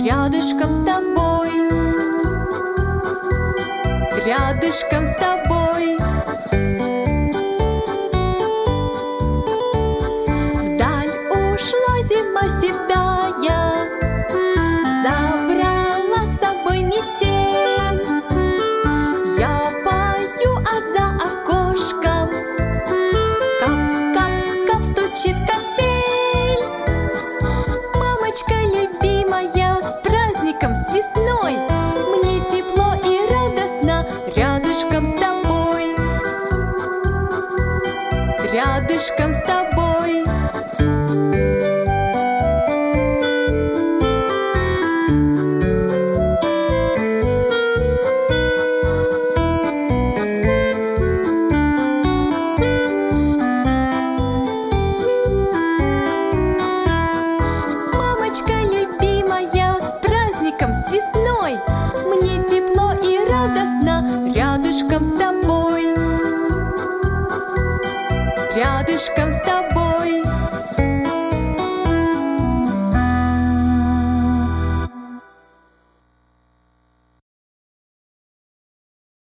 рядышком с тобой, рядышком с тобой. Вдаль ушла зима седая, забрала с собой метель. Я пою, а за окошком кап-кап-кап стучит капель. Мамочка любимая, с праздником, с весной! Мне тепло и радостно рядышком с тобой, рядышком с тобой. Мамочка любимая, с праздником, с весной! Мне тепло и радостно рядышком с тобой, рядышком с тобой.